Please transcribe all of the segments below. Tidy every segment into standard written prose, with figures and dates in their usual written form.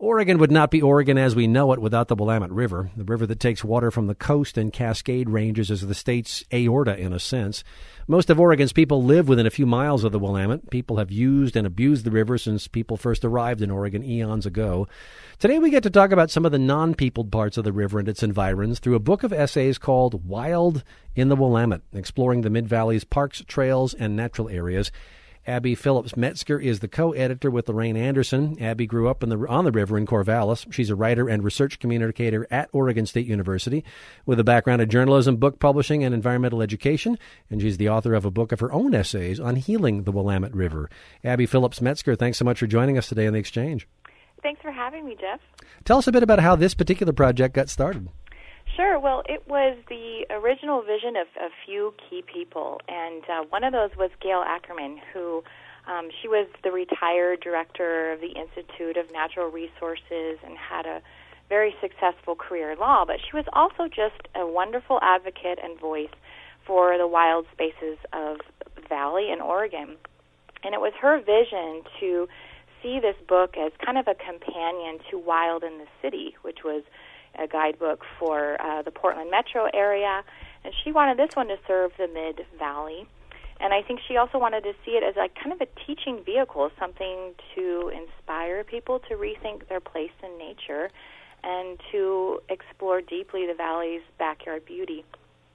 Oregon would not be Oregon as we know it without the Willamette River, the river that takes water from the coast and Cascade Ranges as the state's aorta in a sense. Most of Oregon's people live within a few miles of the Willamette. People have used and abused the river since people first arrived in Oregon eons ago. Today we get to talk about some of the non-peopled parts of the river and its environs through a book of essays called Wild in the Willamette, exploring the Mid-Valley's parks, trails, and natural areas. Abby Phillips Metzger is the co-editor with Lorraine Anderson. Abby grew up on the river in Corvallis. She's a writer and research communicator at Oregon State University with a background in journalism, book publishing, and environmental education. And she's the author of a book of her own essays on healing the Willamette River. Abby Phillips Metzger, thanks so much for joining us today on The Exchange. Thanks for having me, Jeff. Tell us a bit about how this particular project got started. Sure. Well, it was the original vision of a few key people, and one of those was Gail Ackerman, who she was the retired director of the Institute of Natural Resources and had a very successful career in law, but she was also just a wonderful advocate and voice for the wild spaces of the Valley in Oregon. And it was her vision to see this book as kind of a companion to Wild in the City, which was a guidebook for the Portland metro area, and she wanted this one to serve the Mid-Valley. And I think she also wanted to see it as like kind of a teaching vehicle, something to inspire people to rethink their place in nature and to explore deeply the Valley's backyard beauty.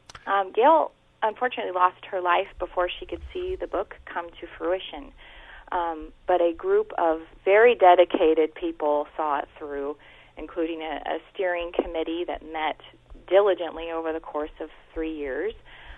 Gail unfortunately lost her life before she could see the book come to fruition, but a group of very dedicated people saw it through, including a steering committee that met diligently over the course of 3 years.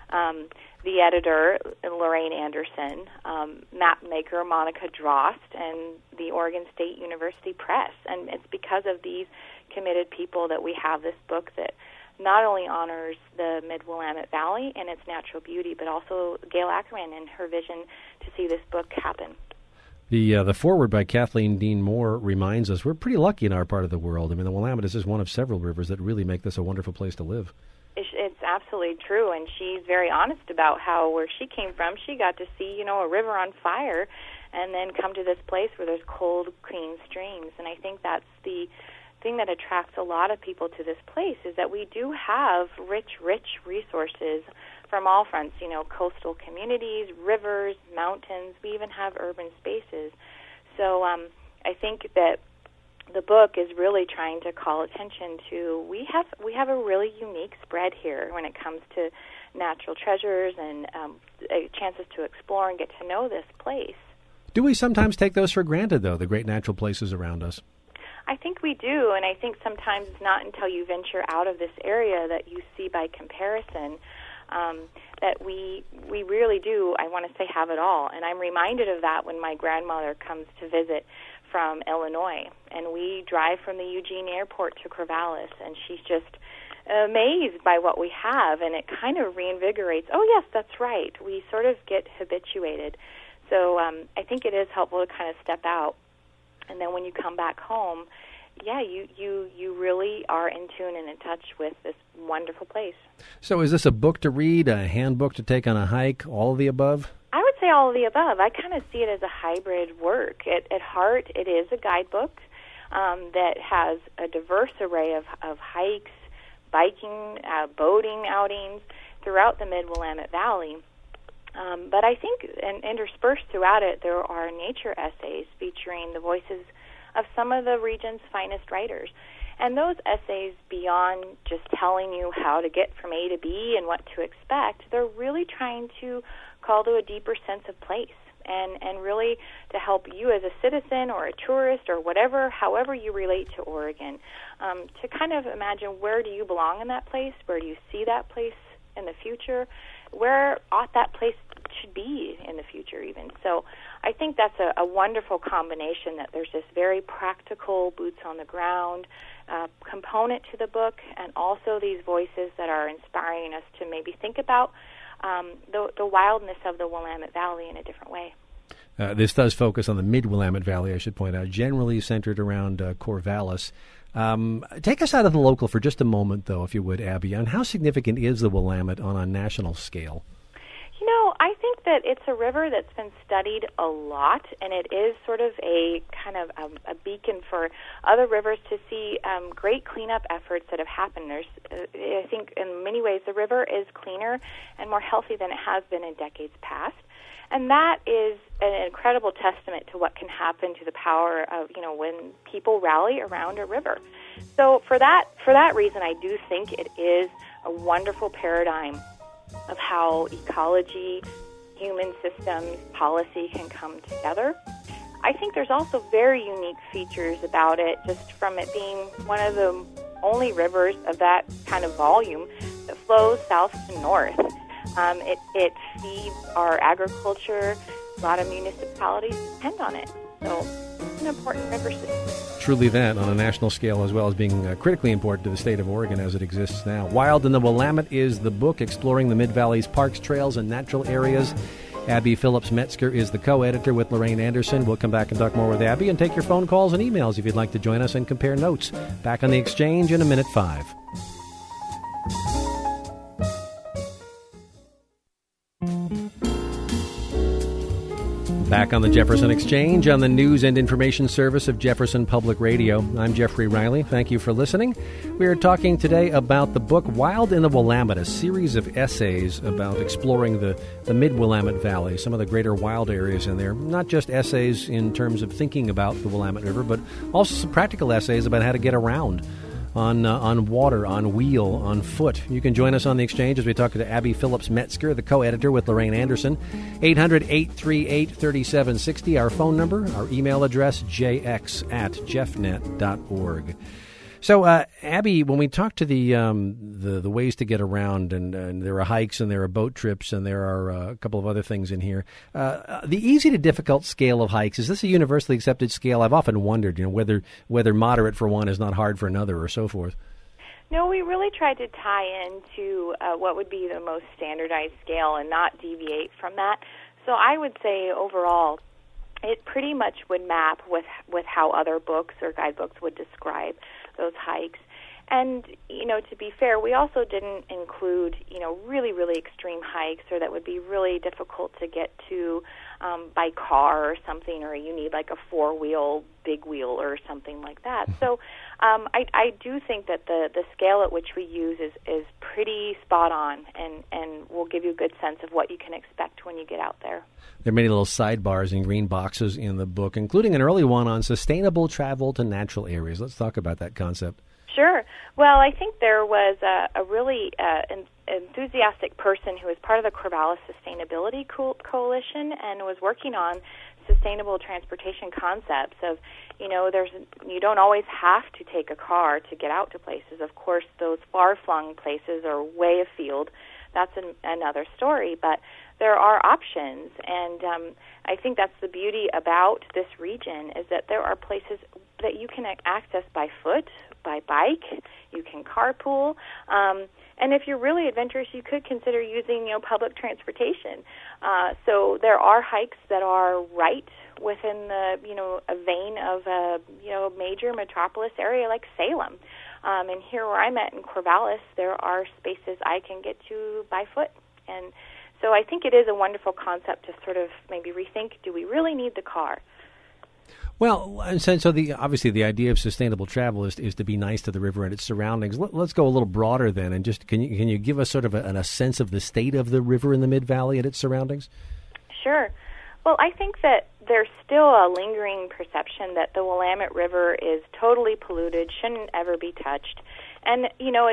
The editor, Lorraine Anderson, map maker Monica Drost, and the Oregon State University Press. And it's because of these committed people that we have this book that not only honors the Mid-Willamette Valley and its natural beauty, but also Gail Ackerman and her vision to see this book happen. The foreword by Kathleen Dean Moore reminds us we're pretty lucky in our part of the world. I mean, the Willamette is just one of several rivers that really make this a wonderful place to live. It's absolutely true, and she's very honest about how where she came from, she got to see, a river on fire and then come to this place where there's cold, clean streams. And I think that's the thing that attracts a lot of people to this place is that we do have rich resources from all fronts, coastal communities, rivers, mountains. We even have urban spaces. So I think that the book is really trying to call attention to we have a really unique spread here when it comes to natural treasures and chances to explore and get to know this place. Do we sometimes take those for granted, though, the great natural places around us? I think we do, and I think sometimes it's not until you venture out of this area that you see by comparison that we really do, I want to say, have it all. And I'm reminded of that when my grandmother comes to visit from Illinois, and we drive from the Eugene Airport to Corvallis, and she's just amazed by what we have, and it kind of reinvigorates, oh, yes, that's right. We sort of get habituated. So I think it is helpful to kind of step out, and then when you come back home, you really are in tune and in touch with this wonderful place. So is this a book to read, a handbook to take on a hike, all of the above? I would say all of the above. I kind of see it as a hybrid work. At heart, it is a guidebook that has a diverse array of hikes, biking, boating outings throughout the Mid-Willamette Valley. But I think interspersed throughout it, there are nature essays featuring the voices of some of the region's finest writers. And those essays, beyond just telling you how to get from A to B and what to expect, they're really trying to call to a deeper sense of place and really to help you as a citizen or a tourist or however you relate to Oregon, to kind of imagine where do you belong in that place, where do you see that place in the future, where ought that place should be in the future even. So I think that's a wonderful combination, that there's this very practical, boots-on-the-ground component to the book, and also these voices that are inspiring us to maybe think about the wildness of the Willamette Valley in a different way. This does focus on the Mid-Willamette Valley, I should point out, generally centered around Corvallis. Take us out of the local for just a moment, though, if you would, Abby, on how significant is the Willamette on a national scale? Well, I think that it's a river that's been studied a lot, and it is sort of a kind of a beacon for other rivers to see great cleanup efforts that have happened. I think in many ways the river is cleaner and more healthy than it has been in decades past. And that is an incredible testament to what can happen to the power of, when people rally around a river. So for that reason, I do think it is a wonderful paradigm of how ecology, human systems, policy can come together. I think there's also very unique features about it, just from it being one of the only rivers of that kind of volume that flows south to north. It feeds our agriculture. A lot of municipalities depend on it. So it's an important river system. Truly that, on a national scale, as well as being critically important to the state of Oregon as it exists now. Wild in the Willamette is the book exploring the Mid-Valley's parks, trails, and natural areas. Abby Phillips-Metzger is the co-editor with Lorraine Anderson. We'll come back and talk more with Abby and take your phone calls and emails if you'd like to join us and compare notes. Back on The Exchange in a minute 5. Back on the Jefferson Exchange on the News and Information Service of Jefferson Public Radio. I'm Jeffrey Riley. Thank you for listening. We are talking today about the book Wild in the Willamette, a series of essays about exploring the mid-Willamette Valley, some of the greater wild areas in there. Not just essays in terms of thinking about the Willamette River, but also some practical essays about how to get around on water, on wheel, on foot. You can join us on The Exchange as we talk to Abby Phillips-Metzger, the co-editor with Lorraine Anderson. 800-838-3760, our phone number. Our email address, jx@jeffnet.org. So, Abby, when we talk to the ways to get around, and there are hikes and there are boat trips and there are a couple of other things in here, the easy to difficult scale of hikes, is this a universally accepted scale? I've often wondered, whether moderate for one is not hard for another, or so forth. No, we really tried to tie into what would be the most standardized scale and not deviate from that. So I would say overall, it pretty much would map with how other books or guidebooks would describe those hikes. And, to be fair, we also didn't include, really, really extreme hikes, or that would be really difficult to get to by car or something, or you need like a 4-wheel, big wheel or something like that. So I do think that the scale at which we use is pretty spot on, and will give you a good sense of what you can expect when you get out there. There are many little sidebars and green boxes in the book, including an early one on sustainable travel to natural areas. Let's talk about that concept. Sure. Well, I think there was a really enthusiastic person who was part of the Corvallis Sustainability Coalition and was working on sustainable transportation concepts of, you don't always have to take a car to get out to places. Of course, those far-flung places are way afield. That's another story, but there are options, and I think that's the beauty about this region, is that there are places that you can access by foot, by bike, you can carpool, and if you're really adventurous, you could consider using, public transportation. So there are hikes that are right within the, a vein of a, major metropolis area like Salem. And here where I'm at in Corvallis, there are spaces I can get to by foot. And so I think it is a wonderful concept to sort of maybe rethink, do we really need the car? Well, and so obviously the idea of sustainable travel is to be nice to the river and its surroundings. Let's go a little broader then, and just can you give us sort of a sense of the state of the river in the Mid-Valley and its surroundings? Sure. Well, I think that there's still a lingering perception that the Willamette River is totally polluted, shouldn't ever be touched. And,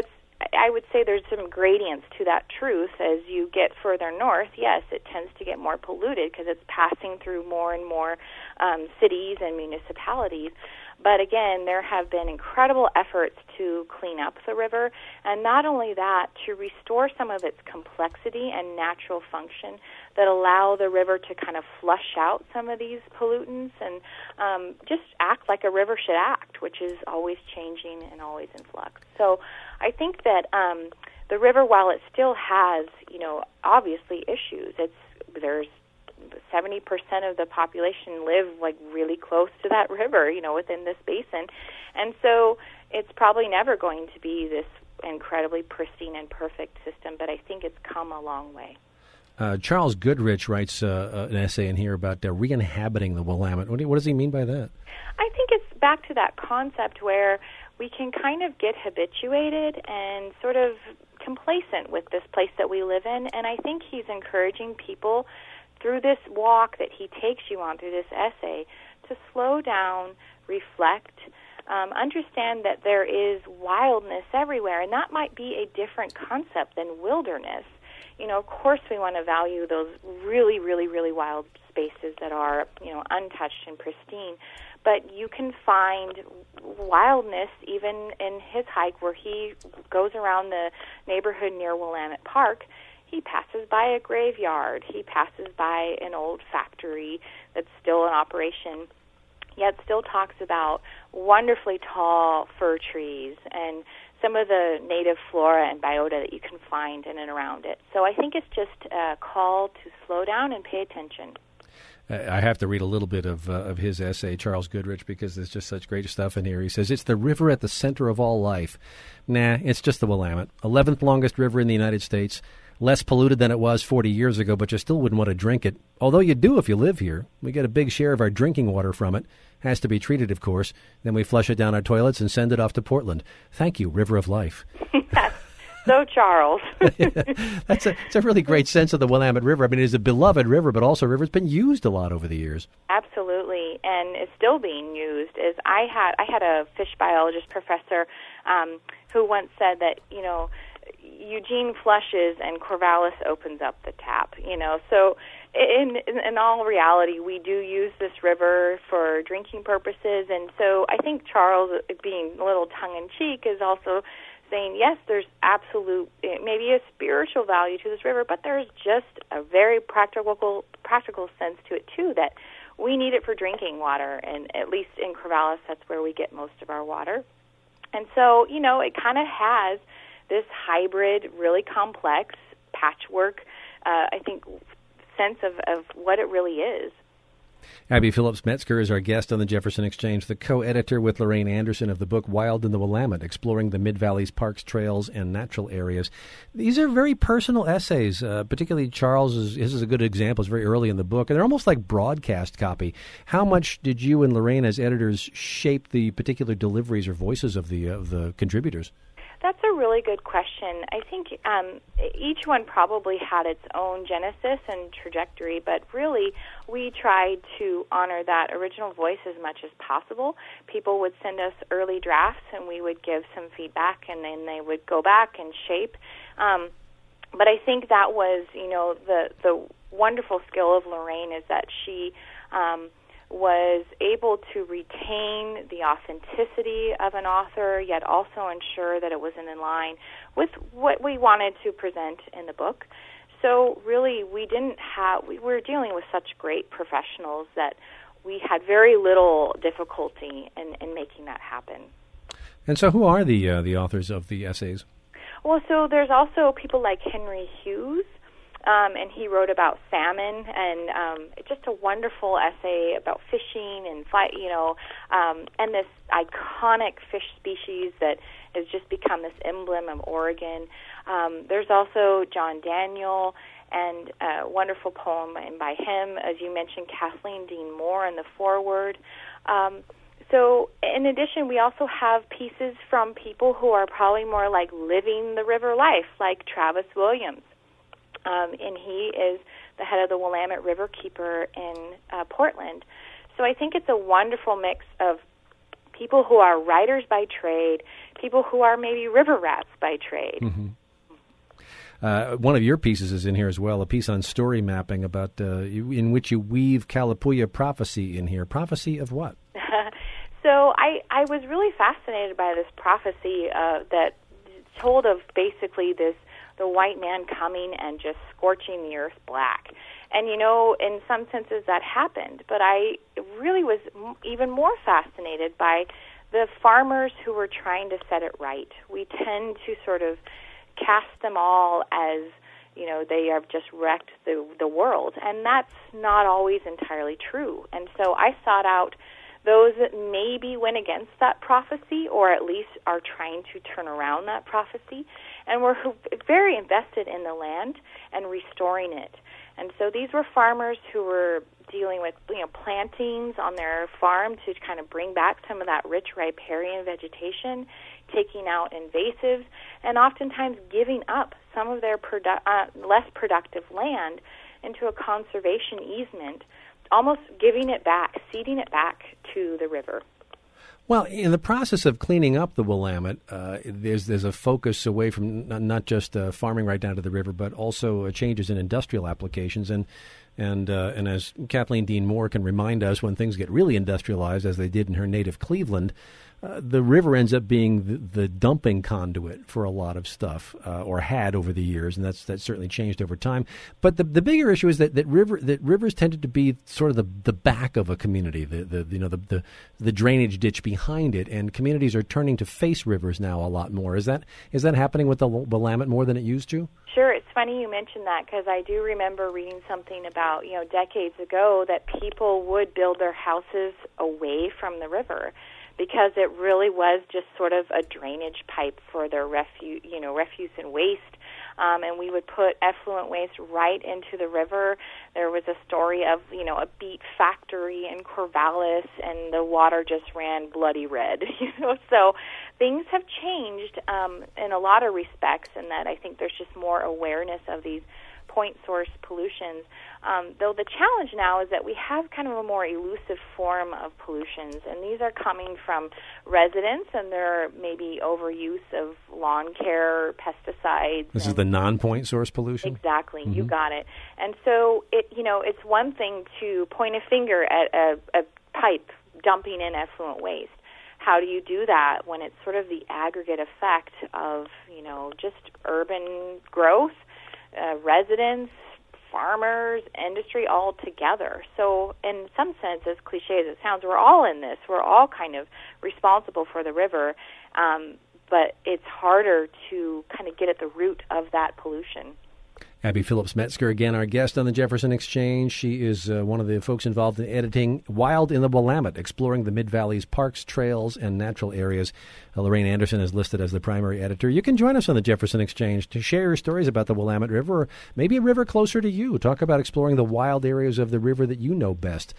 I would say there's some gradients to that truth. As you get further north, yes, it tends to get more polluted because it's passing through more and more cities and municipalities. But again, there have been incredible efforts to clean up the river, and not only that, to restore some of its complexity and natural function that allow the river to kind of flush out some of these pollutants and just act like a river should act, which is always changing and always in flux. So I think that the river, while it still has, obviously issues, there's 70% of the population live like really close to that river, within this basin. And so it's probably never going to be this incredibly pristine and perfect system, but I think it's come a long way. Charles Goodrich writes an essay in here about re-inhabiting the Willamette. What does he mean by that? I think it's back to that concept where we can kind of get habituated and sort of complacent with this place that we live in, and I think he's encouraging people through this walk that he takes you on through this essay to slow down, reflect, understand that there is wildness everywhere, and that might be a different concept than wilderness. You know, of course we want to value those really, really, really wild spaces that are, you know, untouched and pristine, but you can find wildness even in his hike where he goes around the neighborhood near Willamette Park. He passes by a graveyard. He passes by an old factory that's still in operation, yet still talks about wonderfully tall fir trees and some of the native flora and biota that you can find in and around it. So I think it's just a call to slow down and pay attention. I have to read a little bit of his essay, Charles Goodrich, because there's just such great stuff in here. He says, it's the river at the center of all life. Nah, it's just the Willamette, 11th longest river in the United States, less polluted than it was 40 years ago, but you still wouldn't want to drink it. Although you do if you live here. We get a big share of our drinking water from it. Has to be treated, of course. Then we flush it down our toilets and send it off to Portland. Thank you, River of Life. So, Charles. It's a really great sense of the Willamette River. I mean, it is a beloved river, but also a river that's been used a lot over the years. Absolutely, and it's still being used. I had a fish biologist professor who once said that, you know, Eugene flushes and Corvallis opens up the tap, you know. So in all reality, we do use this river for drinking purposes, and so I think Charles, being a little tongue-in-cheek, is also saying, yes, there's absolute, maybe a spiritual value to this river, but there's just a very practical sense to it, too, that we need it for drinking water, and at least in Corvallis, that's where we get most of our water. And so, you know, it kind of has this hybrid, really complex patchwork, I think, sense of what it really is. Abby Phillips-Metzger is our guest on the Jefferson Exchange, the co-editor with Lorraine Anderson of the book Wild in the Willamette, exploring the Mid-Valley's parks, trails, and natural areas. These are very personal essays, particularly Charles. His is a good example. It's very early in the book, and they're almost like broadcast copy. How much did you and Lorraine, as editors, shape the particular deliveries or voices of the contributors? That's a really good question. I think each one probably had its own genesis and trajectory, but really we tried to honor that original voice as much as possible. People would send us early drafts, and we would give some feedback, and then they would go back and shape. But I think that was, you know, the wonderful skill of Lorraine is that she was able to retain the authenticity of an author, yet also ensure that it was in line with what we wanted to present in the book. So really, we were dealing with such great professionals that we had very little difficulty in making that happen. And so who are the authors of the essays? Well, so there's also people like Henry Hughes, and he wrote about salmon, and just a wonderful essay about fishing and and this iconic fish species that has just become this emblem of Oregon. There's also John Daniel, and a wonderful poem by him, as you mentioned, Kathleen Dean Moore in the foreword. So in addition, we also have pieces from people who are probably more like living the river life, like Travis Williams. And he is the head of the Willamette Riverkeeper in Portland. So I think it's a wonderful mix of people who are writers by trade, people who are maybe river rats by trade. Mm-hmm. One of your pieces is in here as well, a piece on story mapping about in which you weave Kalapuya prophecy in here. Prophecy of what? So I was really fascinated by this prophecy that told of basically the white man coming and just scorching the earth black. And, you know, in some senses that happened. But I really was even more fascinated by the farmers who were trying to set it right. We tend to sort of cast them all as, you know, they have just wrecked the world. And that's not always entirely true. And so I sought out those that maybe went against that prophecy, or at least are trying to turn around that prophecy, and were very invested in the land and restoring it. And so these were farmers who were dealing with, plantings on their farm to kind of bring back some of that rich riparian vegetation, taking out invasives, and oftentimes giving up some of their less productive land into a conservation easement, almost giving it back, ceding it back to the river. Well, in the process of cleaning up the Willamette, there's a focus away from not just farming right down to the river, but also changes in industrial applications. And as Kathleen Dean Moore can remind us, when things get really industrialized, as they did in her native Cleveland, the river ends up being the dumping conduit for a lot of stuff, or had over the years, and that's certainly changed over time. But the bigger issue is that rivers tended to be sort of the back of a community, the drainage ditch behind it, and communities are turning to face rivers now a lot more. Is that happening with the Willamette more than it used to? Sure. It's funny you mentioned that, because I do remember reading something about, decades ago, that people would build their houses away from the river, because it really was just sort of a drainage pipe for their refuse and waste. And we would put effluent waste right into the river. There was a story of, a beet factory in Corvallis, and the water just ran bloody red. So things have changed in a lot of respects, in that I think there's just more awareness of these point source pollutions. Though the challenge now is that we have kind of a more elusive form of pollutions, and these are coming from residents, and there may be overuse of lawn care, pesticides. This is the non-point source pollution? Exactly, You got it. And so it's one thing to point a finger at a pipe dumping in effluent waste. How do you do that when it's sort of the aggregate effect of, just urban growth, residents, farmers, industry all together? So in some sense, as cliche as it sounds, we're all in this. We're all kind of responsible for the river, but it's harder to kind of get at the root of that pollution. Abby Phillips-Metzger, again, our guest on the Jefferson Exchange. She is one of the folks involved in editing Wild in the Willamette, exploring the Mid-Valley's parks, trails, and natural areas. Lorraine Anderson is listed as the primary editor. You can join us on the Jefferson Exchange to share your stories about the Willamette River, or maybe a river closer to you. Talk about exploring the wild areas of the river that you know best.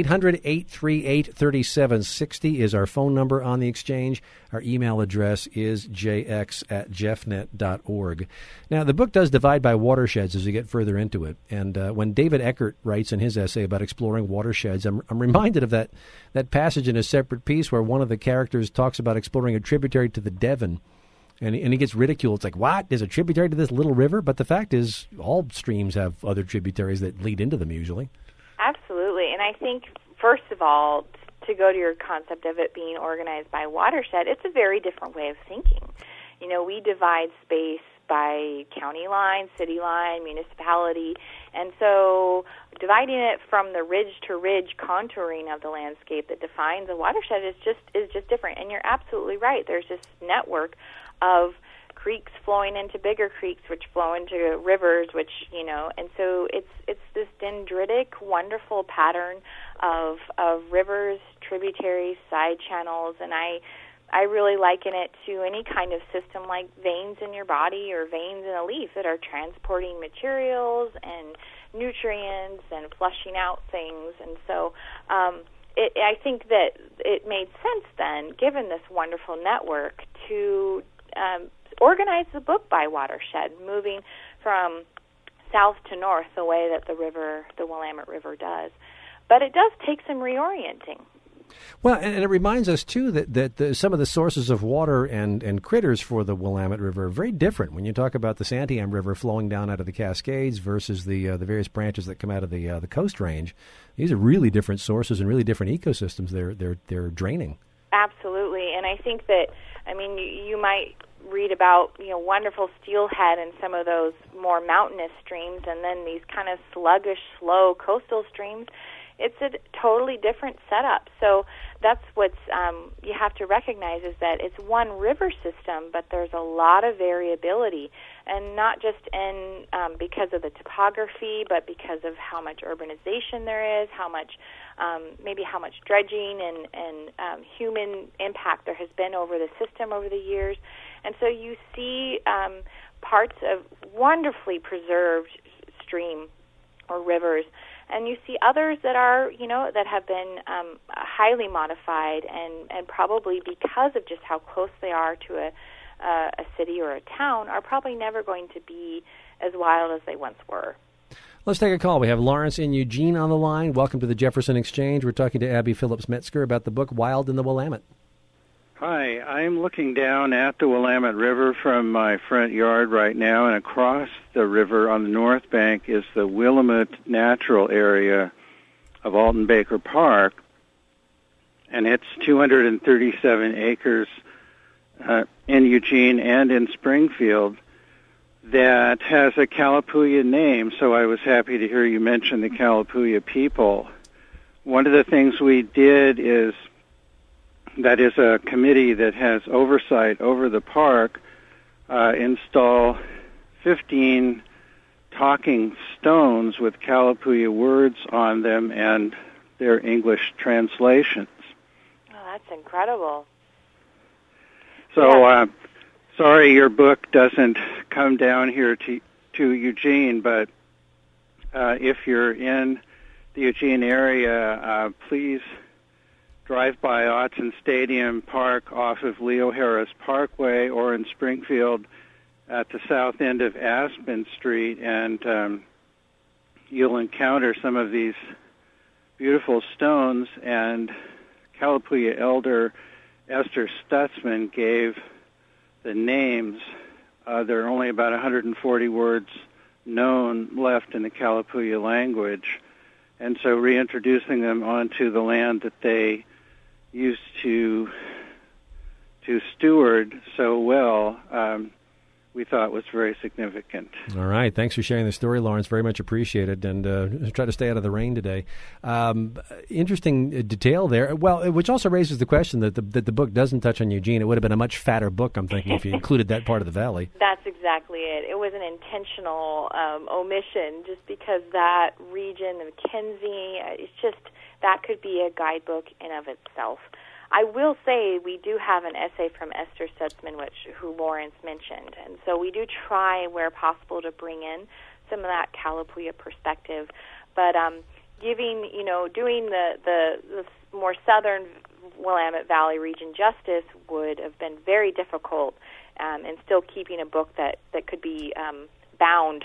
800-838-3760 is our phone number on the Exchange. Our email address is jx@jeffnet.org. Now, the book does divide by watersheds as you get further into it. And when David Eckert writes in his essay about exploring watersheds, I'm reminded of that passage in a separate piece where one of the characters talks about exploring a tributary to the Devon. And he gets ridiculed. It's like, what? There's a tributary to this little river? But the fact is, all streams have other tributaries that lead into them usually. Absolutely. And I think, first of all, to go to your concept of it being organized by watershed, it's a very different way of thinking. We divide space by county line, city line, municipality, and so dividing it from the ridge to ridge contouring of the landscape that defines a watershed is just different. And you're absolutely right. There's this network of creeks flowing into bigger creeks, which flow into rivers, which and so it's this dendritic, wonderful pattern of rivers, tributaries, side channels, and I really liken it to any kind of system like veins in your body or veins in a leaf that are transporting materials and nutrients and flushing out things. And so I think that it made sense then, given this wonderful network, to organize the book by watershed, moving from south to north the way that the Willamette River does. But it does take some reorienting. Well, and it reminds us, too, that some of the sources of water and critters for the Willamette River are very different. When you talk about the Santiam River flowing down out of the Cascades versus the various branches that come out of the Coast Range, these are really different sources and really different ecosystems they're draining. Absolutely. And I think that, you might read about, wonderful steelhead and some of those more mountainous streams, and then these kind of sluggish, slow coastal streams. It's a totally different setup. So that's what's you have to recognize, is that it's one river system, but there's a lot of variability, and not just in because of the topography, but because of how much urbanization there is, how much dredging and human impact there has been over the system over the years. And so you see parts of wonderfully preserved stream or rivers. And you see others that are, that have been highly modified, and probably because of just how close they are to a city or a town, are probably never going to be as wild as they once were. Let's take a call. We have Lawrence in Eugene on the line. Welcome to the Jefferson Exchange. We're talking to Abby Phillips-Metzger about the book Wild in the Willamette. Hi, I'm looking down at the Willamette River from my front yard right now, and across the river on the north bank is the Willamette Natural Area of Alton Baker Park, and it's 237 acres in Eugene and in Springfield that has a Kalapuya name, so I was happy to hear you mention the Kalapuya people. One of the things we did is, that is a committee that has oversight over the park, install 15 talking stones with Kalapuya words on them and their English translations. Oh, that's incredible. So, sorry your book doesn't come down here to Eugene, but if you're in the Eugene area, please drive by Autzen Stadium Park off of Leo Harris Parkway, or in Springfield at the south end of Aspen Street, and you'll encounter some of these beautiful stones. And Kalapuya elder Esther Stutzman gave the names. There are only about 140 words known left in the Kalapuya language, and so reintroducing them onto the land that they used to steward so well, we thought was very significant. All right. Thanks for sharing the story, Lawrence. Very much appreciated. And try to stay out of the rain today. Interesting detail there. Well, which also raises the question that the book doesn't touch on Eugene. It would have been a much fatter book, I'm thinking, if you included that part of the valley. That's exactly it. It was an intentional omission, just because that region, the McKenzie, it's just, that could be a guidebook in of itself. I will say we do have an essay from Esther Stutzman, who Lawrence mentioned, and so we do try, where possible, to bring in some of that Kalapuya perspective. But doing the more southern Willamette Valley region justice would have been very difficult, and still keeping a book that could be bound.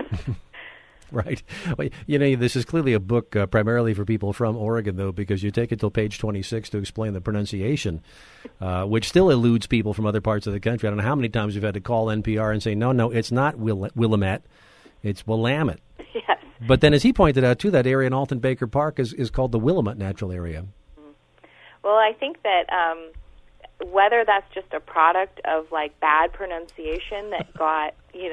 Right. Well, this is clearly a book primarily for people from Oregon, though, because you take it till page 26 to explain the pronunciation, which still eludes people from other parts of the country. I don't know how many times you've had to call NPR and say, no, it's not Willamette, it's Willamette. Yes. But then, as he pointed out, too, that area in Alton Baker Park is called the Willamette Natural Area. Well, I think that whether that's just a product of, bad pronunciation that got,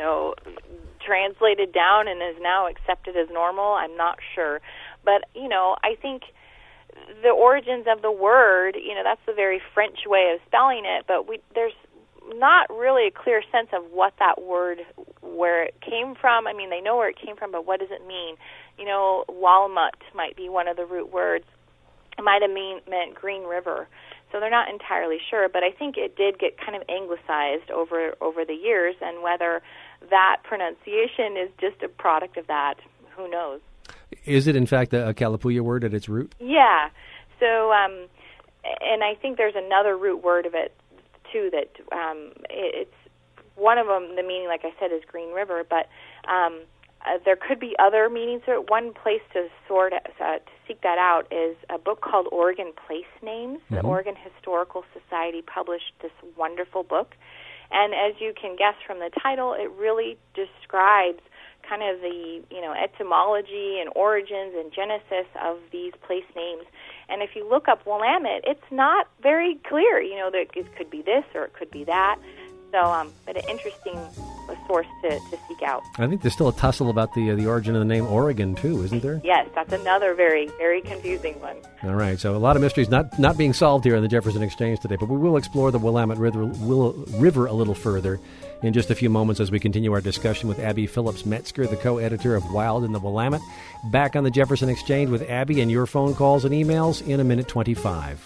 translated down and is now accepted as normal, I'm not sure. But, I think the origins of the word, that's the very French way of spelling it, but there's not really a clear sense of what that word, where it came from. I mean, they know where it came from, but what does it mean? Walmut might be one of the root words. It might have meant Green River. So they're not entirely sure, but I think it did get kind of anglicized over the years, and whether that pronunciation is just a product of that, who knows? Is it, in fact, a Kalapuya word at its root? Yeah. So, and I think there's another root word of it, too, that it's one of them, the meaning, like I said, is Green River, but there could be other meanings. One place to seek that out is a book called Oregon Place Names. Mm-hmm. The Oregon Historical Society published this wonderful book, and as you can guess from the title, it really describes kind of the etymology and origins and genesis of these place names. And if you look up Willamette, it's not very clear. That it could be this or it could be that. So, but an interesting source to seek out. I think there's still a tussle about the origin of the name Oregon, too, isn't there? Yes, that's another very, very confusing one. All right, so a lot of mysteries not being solved here in the Jefferson Exchange today, but we will explore the Willamette River a little further in just a few moments as we continue our discussion with Abby Phillips-Metzger, the co-editor of Wild in the Willamette. Back on the Jefferson Exchange with Abby and your phone calls and emails in a minute 25.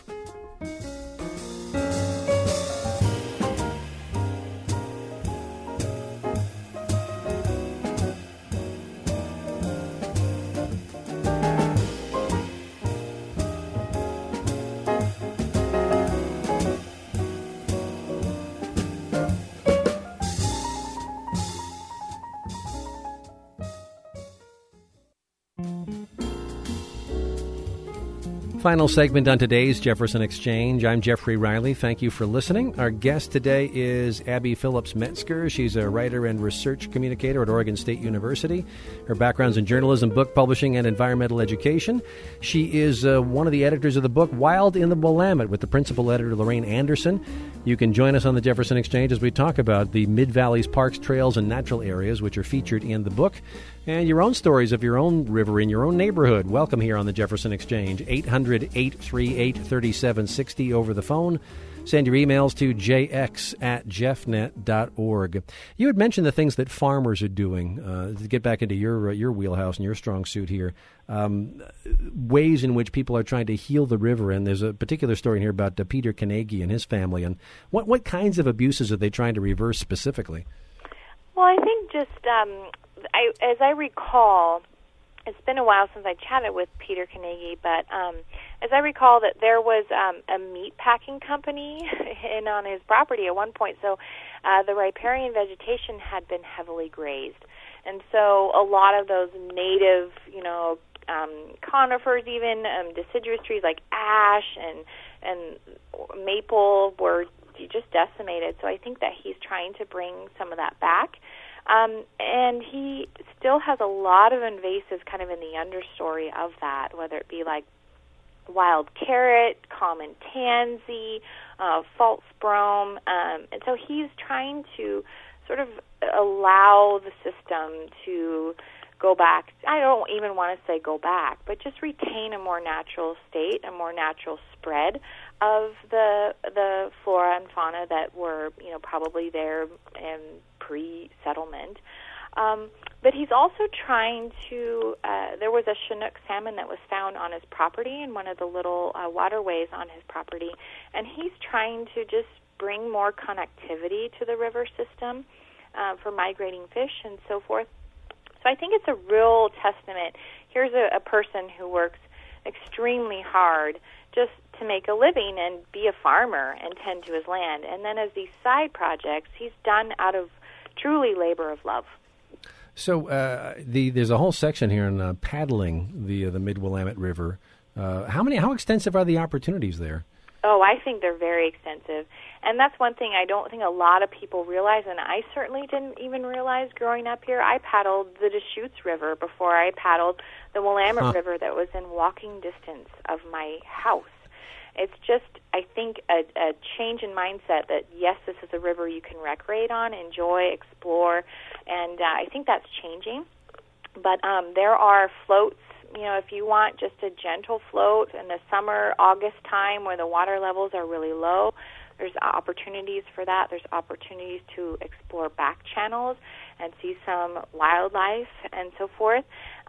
Final segment on today's Jefferson Exchange. I'm Jeffrey Riley. Thank you for listening. Our guest today is Abby Phillips-Metzger. She's a writer and research communicator at Oregon State University. Her background's in journalism, book publishing, and environmental education. She is one of the editors of the book Wild in the Willamette with the principal editor, Lorraine Anderson. You can join us on the Jefferson Exchange as we talk about the Mid-Valley's parks, trails, and natural areas, which are featured in the book, and your own stories of your own river in your own neighborhood. Welcome here on the Jefferson Exchange. 800-838-3760 over the phone. Send your emails to jx@jeffnet.org. You had mentioned the things that farmers are doing, to get back into your wheelhouse and your strong suit here, ways in which people are trying to heal the river. And there's a particular story in here about Peter Carnegie and his family. And what kinds of abuses are they trying to reverse specifically? Well, I think just, as I recall, it's been a while since I chatted with Peter Carnegie, but as I recall that there was a meat packing company in on his property at one point, so the riparian vegetation had been heavily grazed. And so a lot of those native, conifers, even deciduous trees like ash and maple were just decimated. So I think that he's trying to bring some of that back. And he still has a lot of invasives kind of in the understory of that, whether it be like wild carrot, common tansy, false brome. And so he's trying to sort of allow the system to go back. I don't even want to say go back, but just retain a more natural state, a more natural spread of the flora and fauna that were, probably there in pre-settlement. But he's also trying to, there was a Chinook salmon that was found on his property in one of the little waterways on his property, and he's trying to just bring more connectivity to the river system for migrating fish and so forth. So I think it's a real testament. Here's a person who works extremely hard just to make a living and be a farmer and tend to his land. And then as these side projects, he's done out of truly labor of love. So there's a whole section here on paddling the Mid-Willamette River. How extensive are the opportunities there? Oh, I think they're very extensive. And that's one thing I don't think a lot of people realize, and I certainly didn't even realize growing up here. I paddled the Deschutes River before I paddled the Willamette River that was in walking distance of my house. It's just, I think, a change in mindset that, yes, this is a river you can recreate on, enjoy, explore, and I think that's changing. But there are floats, if you want just a gentle float in the summer, August time where the water levels are really low, there's opportunities for that. There's opportunities to explore back channels and see some wildlife and so forth.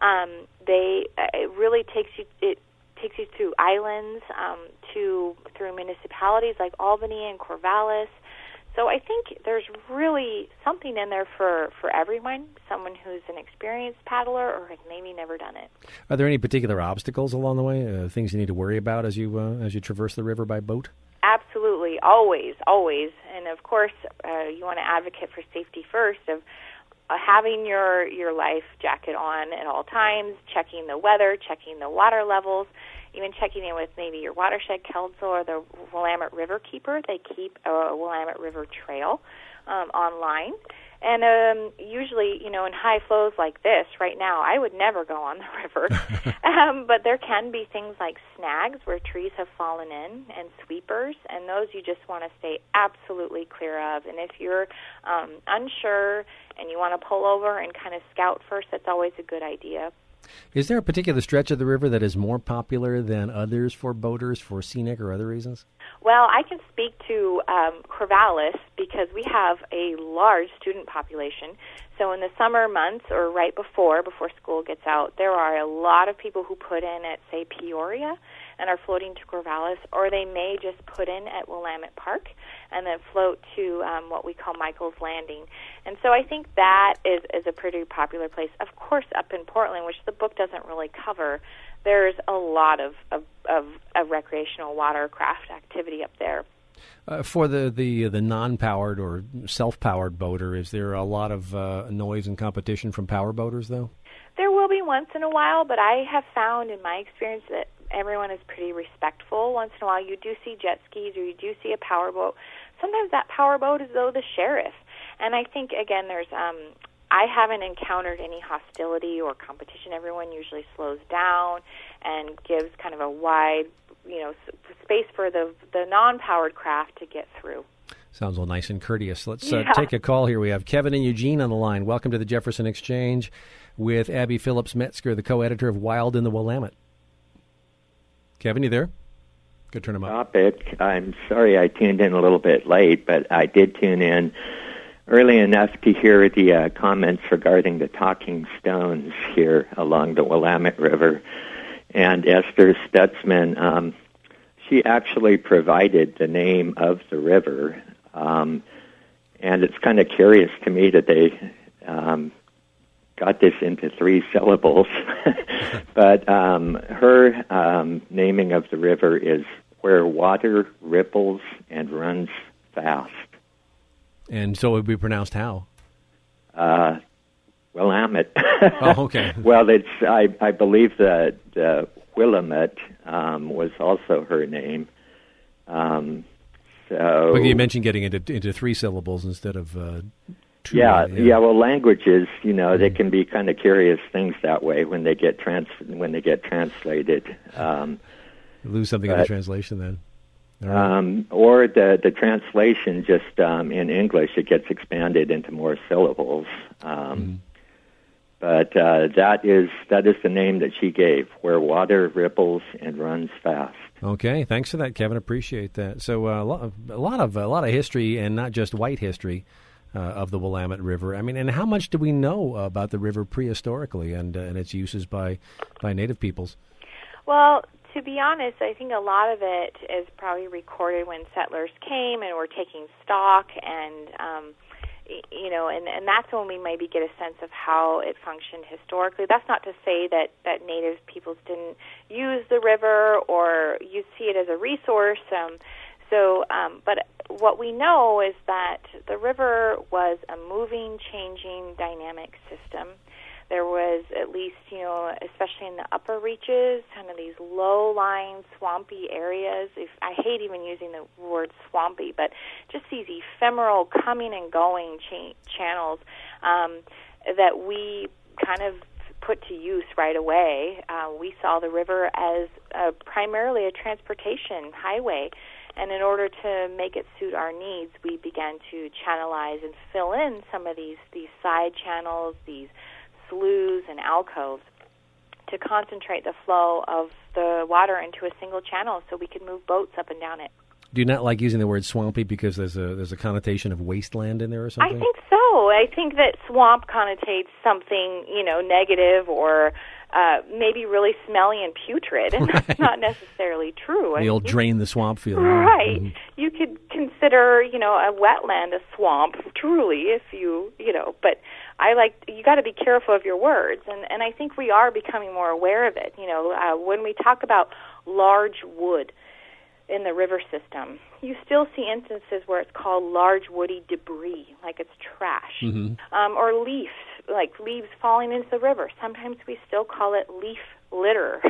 It really takes you to islands, through municipalities like Albany and Corvallis. So I think there's really something in there for everyone, someone who's an experienced paddler or has maybe never done it. Are there any particular obstacles along the way, things you need to worry about as you traverse the river by boat? Absolutely, always. And of course, you want to advocate for safety first of having your life jacket on at all times, checking the weather, checking the water levels, even checking in with maybe your watershed council or the Willamette River Keeper. They keep a Willamette River trail online. And usually, in high flows like this, right now, I would never go on the river. But there can be things like snags where trees have fallen in and sweepers, and those you just want to stay absolutely clear of. And if you're unsure and you want to pull over and kind of scout first, that's always a good idea. Is there a particular stretch of the river that is more popular than others for boaters for scenic or other reasons? Well, I can speak to Corvallis because we have a large student population. So in the summer months or right before school gets out, there are a lot of people who put in at, say, Peoria and are floating to Corvallis, or they may just put in at Willamette Park and then float to what we call Michael's Landing. And so I think that is a pretty popular place. Of course, up in Portland, which the book doesn't really cover, there's a lot of recreational watercraft activity up there. For the non-powered or self-powered boater, is there a lot of noise and competition from power boaters, though? There will be once in a while, but I have found in my experience that everyone is pretty respectful. Once in a while, you do see jet skis or you do see a powerboat. Sometimes that powerboat is, though, the sheriff. And I think, again, I haven't encountered any hostility or competition. Everyone usually slows down and gives kind of a wide, space for the non-powered craft to get through. Sounds all nice and courteous. Let's take a call here. We have Kevin and Eugene on the line. Welcome to the Jefferson Exchange with Abby Phillips-Metzger, the co-editor of Wild in the Willamette. Kevin, you there? Good, turn him up. Stop it. I'm sorry I tuned in a little bit late, but I did tune in early enough to hear the comments regarding the talking stones here along the Willamette River. And Esther Stutzman, she actually provided the name of the river. And it's kind of curious to me that they got this into 3 syllables. But her naming of the river is where water ripples and runs fast. And so it would be pronounced how? Willamette. Oh, okay. Well, I believe that Willamette was also her name. So you mentioned getting into 3 syllables instead of 2. Yeah. Well, languages, they can be kind of curious things that way when they get translated. You lose something in the translation then. Right. Or the translation just in English, it gets expanded into more syllables. But that is the name that she gave, where water ripples and runs fast. Okay, thanks for that, Kevin. Appreciate that. So a lot of history, and not just white history, of the Willamette River. I mean, and how much do we know about the river prehistorically and its uses by Native peoples? Well, to be honest, I think a lot of it is probably recorded when settlers came and were taking stock, and and that's when we maybe get a sense of how it functioned historically. That's not to say that Native peoples didn't use the river or you see it as a resource. But what we know is that the river was a moving, changing, dynamic system. There was at least, especially in the upper reaches, kind of these low-lying, swampy areas. I hate even using the word swampy, but just these ephemeral coming and going channels that we kind of put to use right away. We saw the river as primarily a transportation highway. And in order to make it suit our needs, we began to channelize and fill in some of these side channels, these sloughs and alcoves, to concentrate the flow of the water into a single channel so we could move boats up and down it. Do you not like using the word swampy because there's a connotation of wasteland in there or something? I think so. I think that swamp connotates something, negative or maybe really smelly and putrid, and that's not necessarily true. The old drain the swamp feeling. Right. Mm-hmm. You could consider, a wetland a swamp, truly, if but you got to be careful of your words, and I think we are becoming more aware of it. When we talk about large wood in the river system, you still see instances where it's called large woody debris, like it's trash, or leaves, like leaves falling into the river. Sometimes we still call it leaf litter.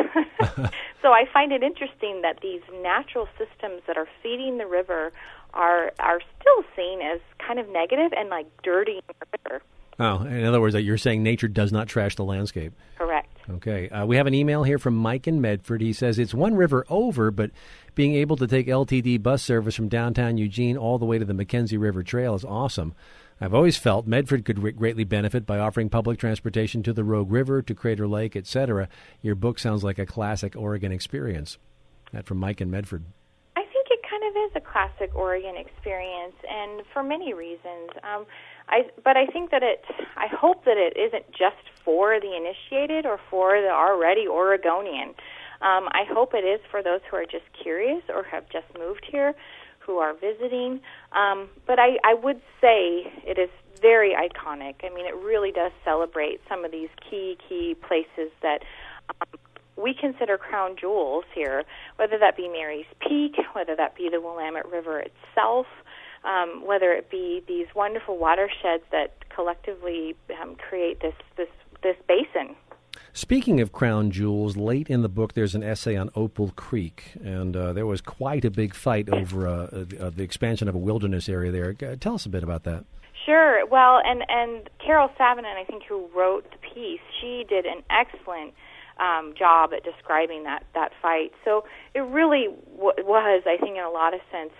So I find it interesting that these natural systems that are feeding the river are still seen as kind of negative and like dirty in the river. Oh, in other words, you're saying nature does not trash the landscape. Correct. Okay. We have an email here from Mike in Medford. He says, it's one river over, but being able to take LTD bus service from downtown Eugene all the way to the Mackenzie River Trail is awesome. I've always felt Medford could greatly benefit by offering public transportation to the Rogue River, to Crater Lake, etc. Your book sounds like a classic Oregon experience. That from Mike in Medford. I think it kind of is a classic Oregon experience, and for many reasons. But I think that I hope that it isn't just for the initiated or for the already Oregonian. I hope it is for those who are just curious or have just moved here, who are visiting. But I would say it is very iconic. I mean, it really does celebrate some of these key places that we consider crown jewels here, whether that be Mary's Peak, whether that be the Willamette River itself, whether it be these wonderful watersheds that collectively create this basin. Speaking of crown jewels, late in the book there's an essay on Opal Creek, and there was quite a big fight over the expansion of a wilderness area there. Tell us a bit about that. Sure. Well, and Carol Savanen, I think, who wrote the piece, she did an excellent job at describing that fight. So it really was, I think, in a lot of sense,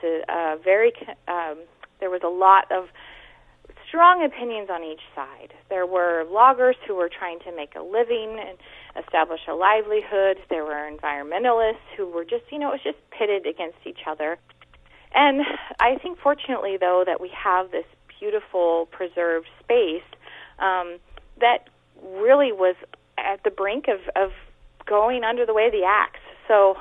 there was a lot of strong opinions on each side. There were loggers who were trying to make a living and establish a livelihood. There were environmentalists who were just, it was just pitted against each other. And I think, fortunately, though, that we have this beautiful preserved space that really was at the brink of going under the way of the axe. So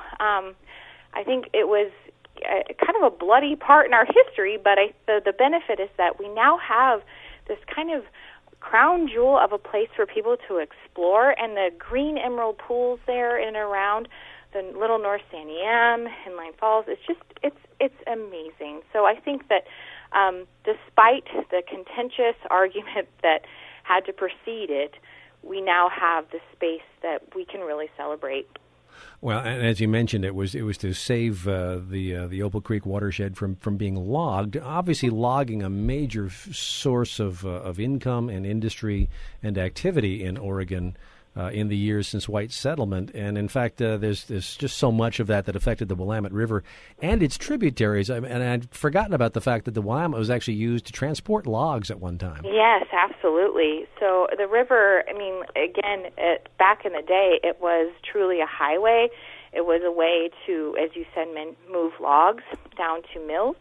I think it was kind of a bloody part in our history, but the benefit is that we now have this kind of crown jewel of a place for people to explore, and the green emerald pools there in and around the Little North Santiam, Inline Falls, it's amazing. So I think that despite the contentious argument that had to precede it, we now have this space that we can really celebrate. Well, and as you mentioned, it was to save the Opal Creek watershed from being logged. Obviously, logging a major source of income and industry and activity in Oregon in the years since white settlement. And in fact, there's just so much of that affected the Willamette River and its tributaries. And I'd forgotten about the fact that the Willamette was actually used to transport logs at one time. Yes, absolutely. So the river, again, back in the day, it was truly a highway. It was a way to, as you said, move logs down to mills.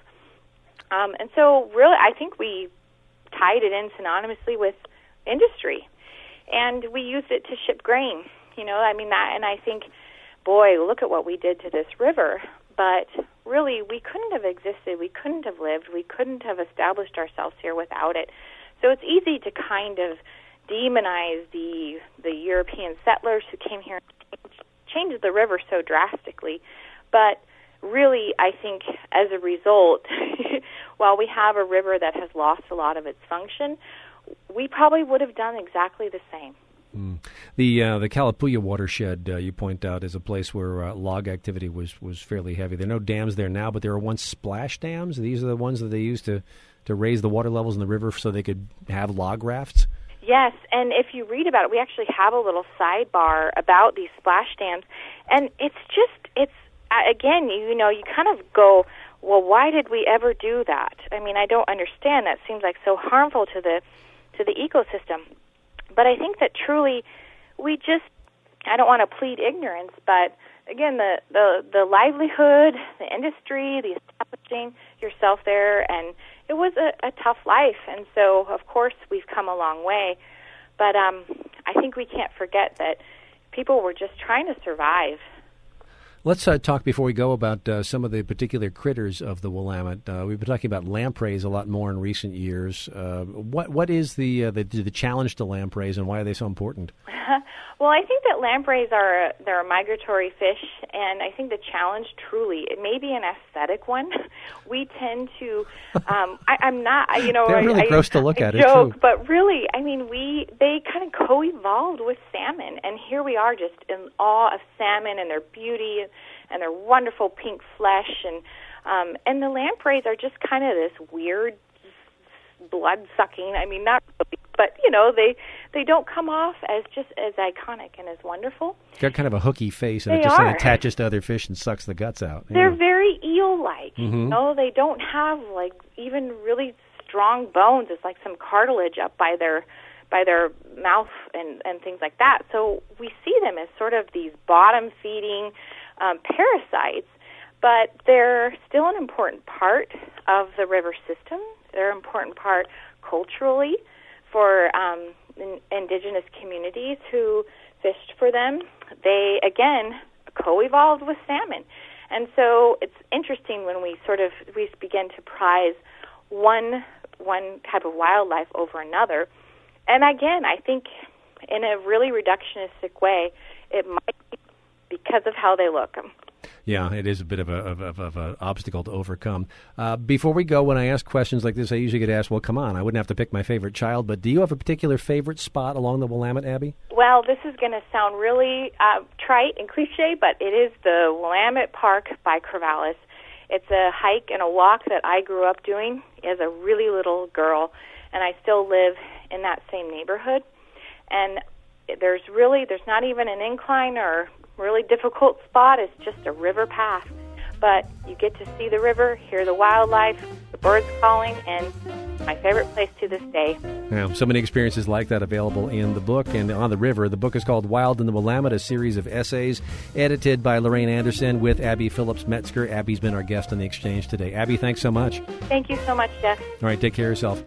And so really, I think we tied it in synonymously with industry. And we used it to ship grain, and I think, boy, look at what we did to this river. But really, we couldn't have existed, we couldn't have lived, we couldn't have established ourselves here without it. So it's easy to kind of demonize the European settlers who came here and changed the river so drastically. But really, I think as a result, while we have a river that has lost a lot of its function, we probably would have done exactly the same. The Calapooya watershed, you point out, is a place where log activity was fairly heavy. There are no dams there now, but there were once splash dams. These are the ones that they used to raise the water levels in the river so they could have log rafts. Yes, and if you read about it, we actually have a little sidebar about these splash dams, and it's again, you kind of go, well, why did we ever do that? I don't understand. That seems like so harmful to the ecosystem. But I think that truly I don't want to plead ignorance, but again, the livelihood, the industry, the establishing yourself there, and it was a tough life. And so, of course, we've come a long way. But I think we can't forget that people were just trying to survive. Let's talk before we go about some of the particular critters of the Willamette. We've been talking about lampreys a lot more in recent years. What is the challenge to lampreys, and why are they so important? Well, I think that lampreys they're a migratory fish, and I think the challenge truly, it may be an aesthetic one. We tend to, I'm not, they're really gross to look at. Joke, too. But really, they kind of co-evolved with salmon, and here we are just in awe of salmon and their beauty and their wonderful pink flesh, and the lampreys are just kind of this weird blood-sucking. Not really, but they don't come off as just as iconic and as wonderful. They're kind of a hooky face, and it just sort of attaches to other fish and sucks the guts out. They're very eel-like. Mm-hmm. They don't have even really strong bones. It's like some cartilage up by their mouth and things like that. So we see them as sort of these bottom-feeding parasites, but they're still an important part of the river system. They're an important part culturally for indigenous communities who fished for them. They, again, co-evolved with salmon. And so it's interesting when we begin to prize one type of wildlife over another. And again, I think in a really reductionistic way, it might be because of how they look. Yeah, it is a bit of an obstacle to overcome. Before we go, when I ask questions like this, I usually get asked, well, come on, I wouldn't have to pick my favorite child, but do you have a particular favorite spot along the Willamette, Abby? Well, this is going to sound really trite and cliche, but it is the Willamette Park by Corvallis. It's a hike and a walk that I grew up doing as a really little girl, and I still live in that same neighborhood. And there's not even an incline or really difficult spot. It's just a river path. But you get to see the river, hear the wildlife, the birds calling, and my favorite place to this day. Yeah, so many experiences like that available in the book and on the river. The book is called Wild in the Willamette, a series of essays edited by Lorraine Anderson with Abby Phillips-Metzger. Abby's been our guest on The Exchange today. Abby, thanks so much. Thank you so much, Jeff. All right, take care of yourself.